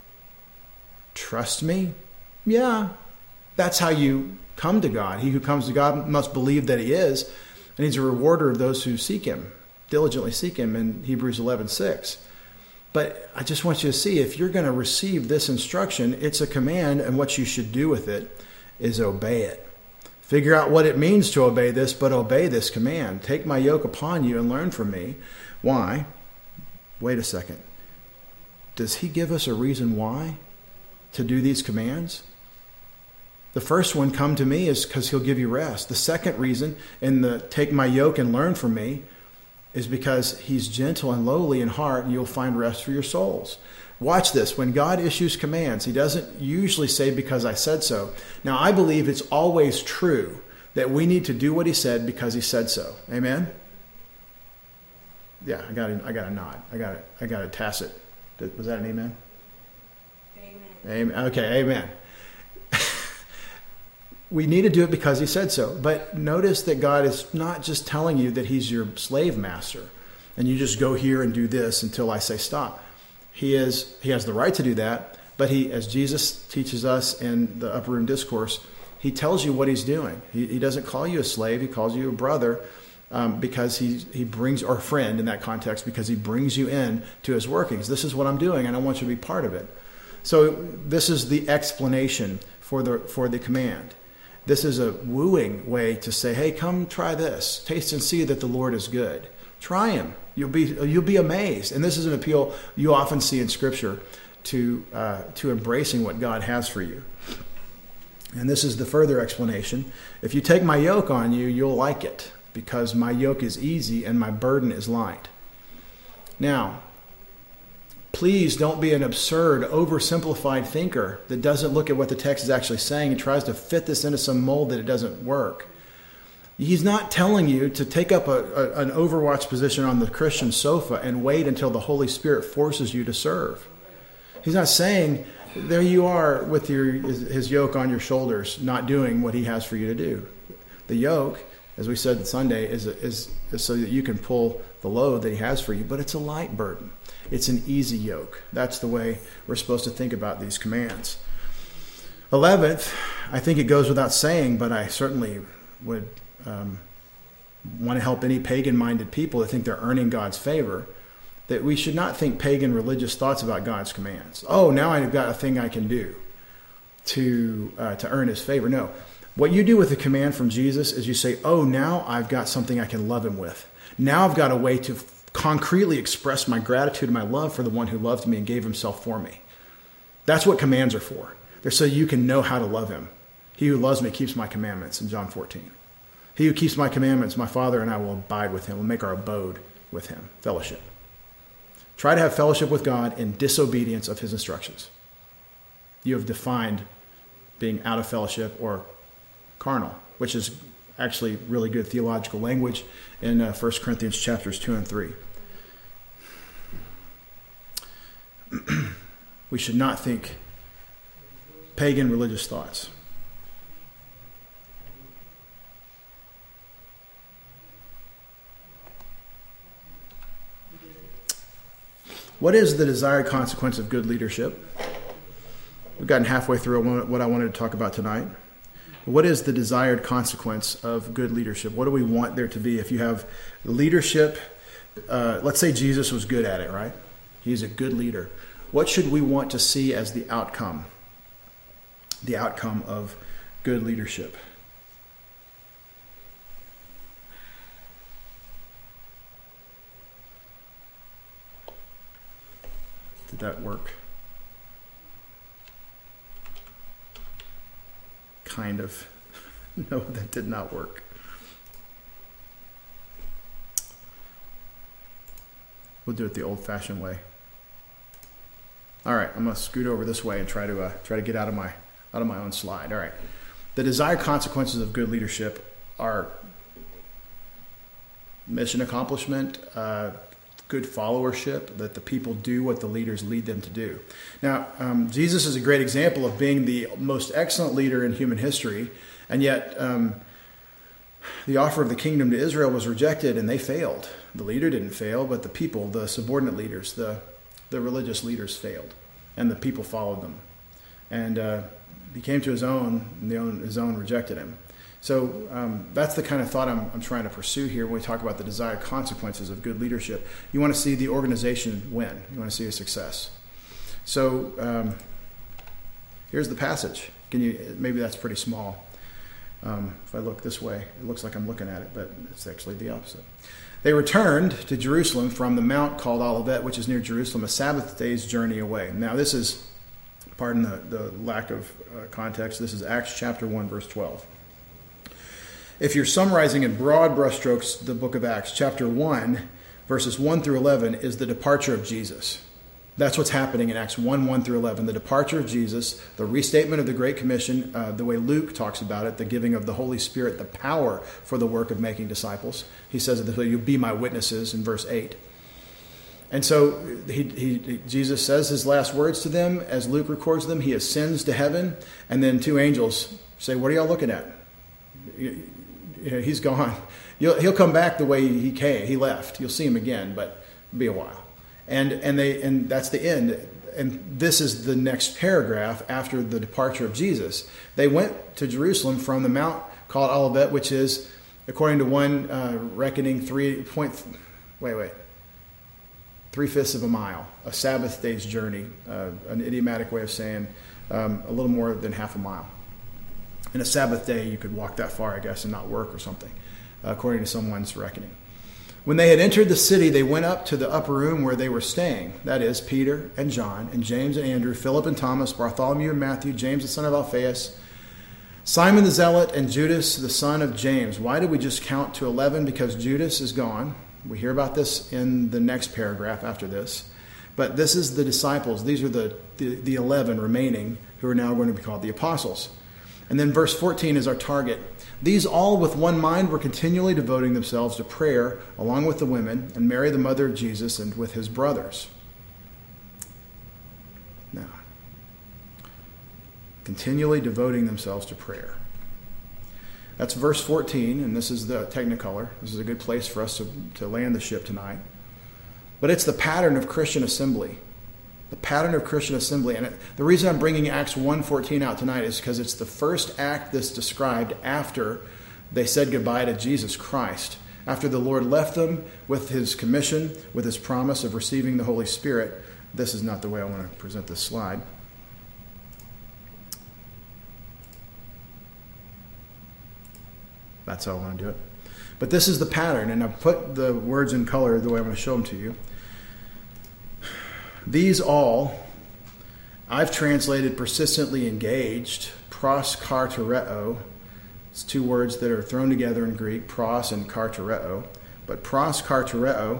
S1: trust me? Yeah, that's how you come to God. He who comes to God must believe that he is, and he's a rewarder of those who seek him. Diligently seek him in Hebrews eleven six. But I just want you to see, if you're going to receive this instruction, it's a command, and what you should do with it is obey it. Figure out what it means to obey this, but obey this command. Take my yoke upon you and learn from me. Why? Wait a second. Does he give us a reason why to do these commands? The first one, come to me, is because he'll give you rest. The second reason, in the take my yoke and learn from me, is because he's gentle and lowly in heart, and you'll find rest for your souls. Watch this. When God issues commands, he doesn't usually say, because I said so. Now, I believe it's always true that we need to do what he said because he said so. Amen? Yeah, I got a, I got a nod. I got a, I got a tacit. Was that an amen?
S3: Amen.
S1: Amen. Okay, amen. We need to do it because he said so. But notice that God is not just telling you that he's your slave master and you just go here and do this until I say stop. He is, he has the right to do that, but he, as Jesus teaches us in the Upper Room Discourse, he tells you what he's doing. He, he doesn't call you a slave, he calls you a brother, um, because he he brings, or a friend in that context, because he brings you in to his workings. This is what I'm doing, and I want you to be part of it. So this is the explanation for the for the command. This is a wooing way to say, hey, come try this. Taste and see that the Lord is good. Try him. You'll be you'll be amazed. And this is an appeal you often see in Scripture to uh, to embracing what God has for you. And this is the further explanation. If you take my yoke on you, you'll like it, because my yoke is easy and my burden is light. Now, please don't be an absurd, oversimplified thinker that doesn't look at what the text is actually saying and tries to fit this into some mold that it doesn't work. He's not telling you to take up a, a, an Overwatch position on the Christian sofa and wait until the Holy Spirit forces you to serve. He's not saying, there you are with your his, his yoke on your shoulders, not doing what he has for you to do. The yoke, as we said Sunday, is, is, is so that you can pull the load that he has for you, but it's a light burden. It's an easy yoke. That's the way we're supposed to think about these commands. Eleventh, I think it goes without saying, but I certainly would um, want to help any pagan-minded people that think they're earning God's favor, that we should not think pagan religious thoughts about God's commands. Oh, now I've got a thing I can do to uh, to earn his favor. No. What you do with the command from Jesus is you say, oh, now I've got something I can love him with. Now I've got a way to concretely express my gratitude and my love for the one who loved me and gave himself for me. That's what commands are for. They're so you can know how to love him. He who loves me keeps my commandments in John fourteen. He who keeps my commandments, my Father and I will abide with him. We'll make our abode with him. Fellowship. Try to have fellowship with God in disobedience of his instructions. You have defined being out of fellowship or carnal, which is actually really good theological language in uh, First Corinthians chapters two and three. We should not think pagan religious thoughts. What is the desired consequence of good leadership? We've gotten halfway through what I wanted to talk about tonight. What is the desired consequence of good leadership? What do we want there to be? If you have leadership, uh, let's say Jesus was good at it, right? He's a good leader. What should we want to see as the outcome? The outcome of good leadership. Did that work? Kind of. No, that did not work. We'll do it the old-fashioned way. All right, I'm going to scoot over this way and try to uh, try to get out of my out of my own slide. All right. The desired consequences of good leadership are mission accomplishment, uh, good followership, that the people do what the leaders lead them to do. Now, um, Jesus is a great example of being the most excellent leader in human history, and yet um, the offer of the kingdom to Israel was rejected, and they failed. The leader didn't fail, but the people, the subordinate leaders, the, the religious leaders failed, and the people followed them. And uh, he came to his own, and the own, his own rejected him. So um, that's the kind of thought I'm, I'm trying to pursue here when we talk about the desired consequences of good leadership. You want to see the organization win. You want to see a success. So um, here's the passage. Can you? Maybe that's pretty small. Um, if I look this way, it looks like I'm looking at it, but it's actually the opposite. They returned to Jerusalem from the mount called Olivet, which is near Jerusalem, a Sabbath day's journey away. Now this is, pardon the, the lack of uh, context, this is Acts chapter one, verse twelve. If you're summarizing in broad brushstrokes the book of Acts, chapter one, verses one through eleven is the departure of Jesus. That's what's happening in Acts one, one through eleven. The departure of Jesus, the restatement of the Great Commission, uh, the way Luke talks about it, the giving of the Holy Spirit, the power for the work of making disciples. He says that you'll be my witnesses in verse eight. And so he, he, Jesus says his last words to them as Luke records them. He ascends to heaven, and then two angels say, what are y'all looking at? You know, he's gone. You'll, he'll come back the way he came. He left. You'll see him again, but it'll be a while. And and they and that's the end. And this is the next paragraph after the departure of Jesus. They went to Jerusalem from the mount called Olivet, which is, according to one uh, reckoning, three point. Wait, wait. Three fifths of a mile, a Sabbath day's journey, uh, an idiomatic way of saying um, a little more than half a mile. In a Sabbath day, you could walk that far, I guess, and not work or something, uh, according to someone's reckoning. When they had entered the city, they went up to the upper room where they were staying. That is, Peter and John and James and Andrew, Philip and Thomas, Bartholomew and Matthew, James the son of Alphaeus, Simon the Zealot, and Judas the son of James. Why did we just count to eleven? Because Judas is gone. We hear about this in the next paragraph after this. But this is the disciples. These are the, the, the eleven remaining who are now going to be called the apostles. And then verse fourteen is our target. These all with one mind were continually devoting themselves to prayer along with the women and Mary the mother of Jesus and with his brothers. Now, continually devoting themselves to prayer. That's verse fourteen, and this is the Technicolor. This is a good place for us to, to land the ship tonight. But it's the pattern of Christian assembly. The pattern of Christian assembly. And the reason I'm bringing Acts one fourteen out tonight is because it's the first act that's described after they said goodbye to Jesus Christ. After the Lord left them with his commission, with his promise of receiving the Holy Spirit. This is not the way I want to present this slide. That's how I want to do it. But this is the pattern, and I've put the words in color the way I'm going to show them to you. These all, I've translated persistently engaged, proskartereo. It's two words that are thrown together in Greek, pros and kartereo. But proskartereo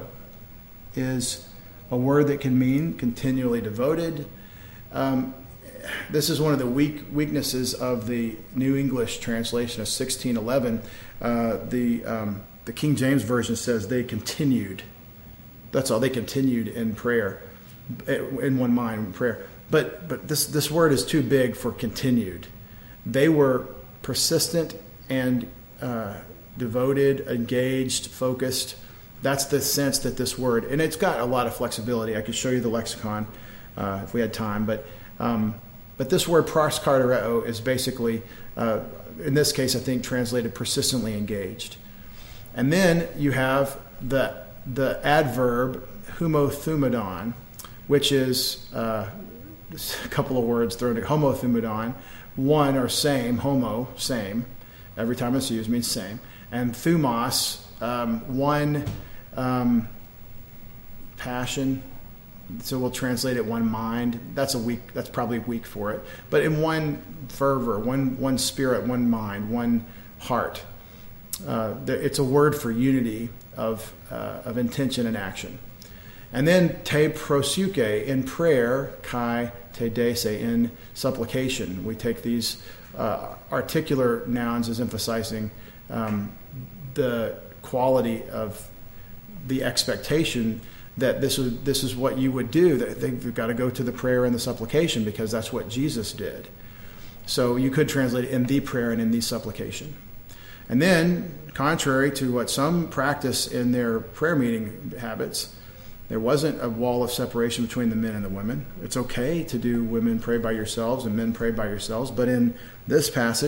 S1: is a word that can mean continually devoted. Um, this is one of the weak weaknesses of the New English translation of sixteen eleven. Uh, the um, the King James Version says they continued. That's all. They continued in prayer. In one mind in prayer. But but this, this word is too big for continued. They were persistent and uh, devoted, engaged, focused. That's the sense that this word, and it's got a lot of flexibility. I could show you the lexicon uh, if we had time. But um, but this word proskartereo is basically, uh, in this case, I think translated persistently engaged. And then you have the the adverb homothumadon, which is uh, a couple of words thrown together. Homothumadon, one or same, homo, same. Every time it's used means same. And thumos, um, one um, passion. So we'll translate it one mind. That's a weak. That's probably weak for it. But in one fervor, one one spirit, one mind, one heart. Uh, it's a word for unity of uh, of intention and action. And then te prosuke, in prayer, kai te dese, in supplication. We take these uh, articular nouns as emphasizing um, the quality of the expectation that this is, this is what you would do. That they've got to go to the prayer and the supplication because that's what Jesus did. So you could translate it in the prayer and in the supplication. And then, contrary to what some practice in their prayer meeting habits, there wasn't a wall of separation between the men and the women. It's okay to do women pray by yourselves and men pray by yourselves. But in this passage,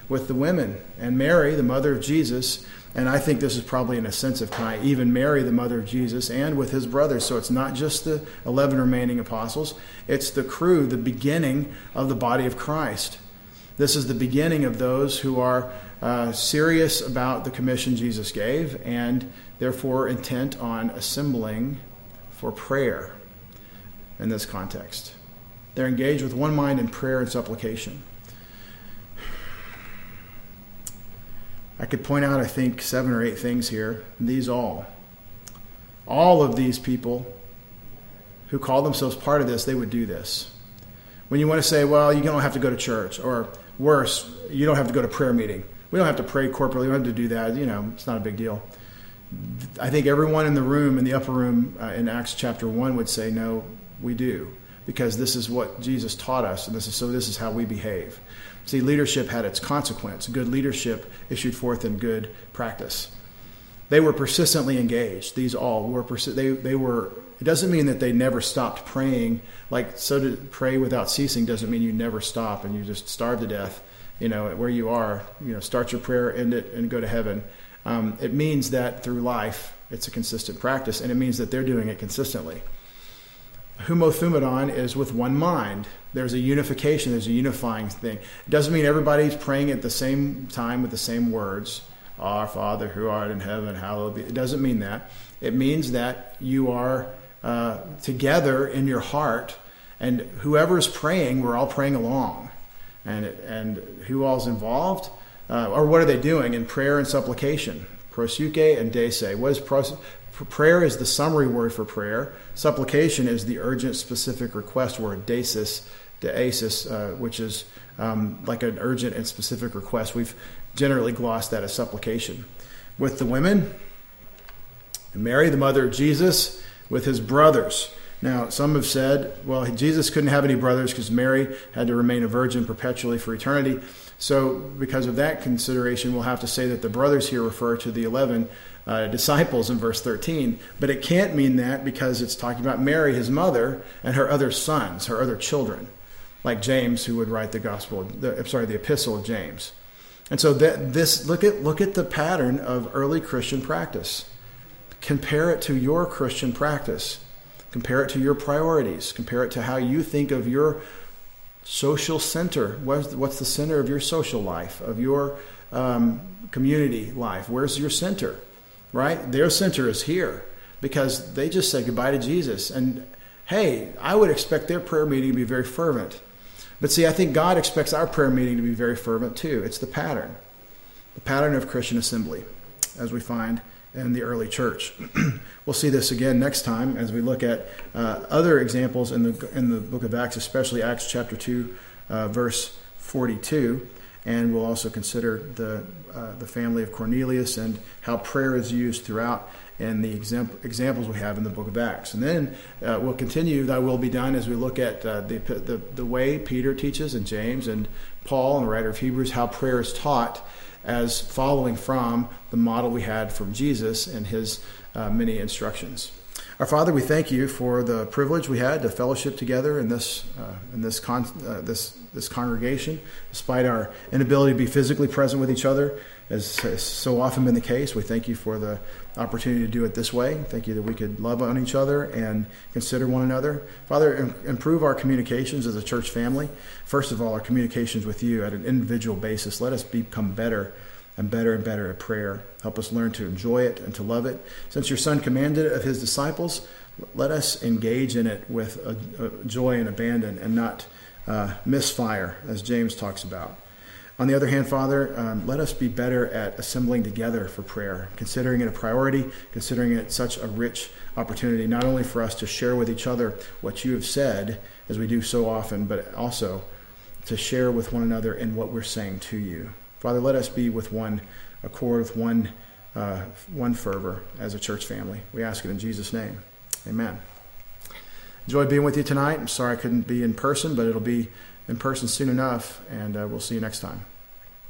S1: with the women. And Mary, the mother of Jesus, and I think this is probably in a sense of kind, even Mary, the mother of Jesus, and with his brothers. So it's not just the eleven remaining apostles. It's the crew, the beginning of the body of Christ. This is the beginning of those who are uh, serious about the commission Jesus gave and therefore intent on assembling for prayer in this context. They're engaged with one mind in prayer and supplication. I could point out, I think, seven or eight things here. These all. All of these people who call themselves part of this, they would do this. When you want to say, well, you don't have to go to church, or worse, you don't have to go to prayer meeting. We don't have to pray corporately. We don't have to do that. You know, it's not a big deal. I think everyone in the room, in the upper room uh, in Acts chapter one would say, no, we do. Because this is what Jesus taught us, and this is so this is how we behave. See, leadership had its consequence. Good leadership issued forth in good practice. They were persistently engaged. These all were persi- they they were. It doesn't mean that they never stopped praying. Like, so to pray without ceasing doesn't mean you never stop and you just starve to death. You know, where you are. You know, start your prayer, end it, and go to heaven. Um, it means that through life, it's a consistent practice, and it means that they're doing it consistently. Humothumadon is with one mind. There's a unification. There's a unifying thing. It doesn't mean everybody's praying at the same time with the same words. Our Father who art in heaven, hallowed be. It doesn't mean that. It means that you are uh, together in your heart, and whoever's praying, we're all praying along. And and who all's involved? Uh, or what are they doing in prayer and supplication? Prosuke and dese. What is pros? Prayer is the summary word for prayer. Supplication is the urgent, specific request word, desis, deasis, uh, which is um, like an urgent and specific request. We've generally glossed that as supplication. With the women, Mary, the mother of Jesus, with his brothers. Now, some have said, well, Jesus couldn't have any brothers because Mary had to remain a virgin perpetually for eternity. So because of that consideration, we'll have to say that the brothers here refer to the eleven Uh, disciples in verse thirteen, but it can't mean that because it's talking about Mary, his mother, and her other sons, her other children, like James, who would write the gospel, the, I'm sorry, the epistle of James. And so that this look at look at the pattern of early Christian practice. Compare it to your Christian practice. Compare it to your priorities. Compare it to how you think of your social center. What's, what's the center of your social life, of your um, community life? Where's your center? Right? Their center is here because they just said goodbye to Jesus. And hey, I would expect their prayer meeting to be very fervent. But see, I think God expects our prayer meeting to be very fervent too. It's the pattern. The pattern of Christian assembly, as we find in the early church. We'll see this again next time as we look at uh, other examples in the in the book of Acts, especially Acts chapter two, uh, verse forty-two. And we'll also consider the uh, the family of Cornelius and how prayer is used throughout and the example, examples we have in the book of Acts. And then uh, we'll continue, thy will be done, as we look at uh, the, the the way Peter teaches and James and Paul and the writer of Hebrews, how prayer is taught as following from the model we had from Jesus and his uh, many instructions. Our Father, we thank you for the privilege we had to fellowship together in this uh, in this con- uh, this this congregation, despite our inability to be physically present with each other, as has so often been the case. We thank you for the opportunity to do it this way. Thank you that we could love on each other and consider one another. Father, im- improve our communications as a church family. First of all, our communications with you at an individual basis. Let us become better and better and better at prayer. Help us learn to enjoy it and to love it. Since your Son commanded it of his disciples, let us engage in it with a, a joy and abandon and not uh, misfire, as James talks about. On the other hand, Father, um, let us be better at assembling together for prayer, considering it a priority, considering it such a rich opportunity, not only for us to share with each other what you have said, as we do so often, but also to share with one another in what we're saying to you. Father, let us be with one accord, with one uh, one fervor as a church family. We ask it in Jesus' name. Amen. Enjoyed being with you tonight. I'm sorry I couldn't be in person, but it'll be in person soon enough, and uh, we'll see you next time.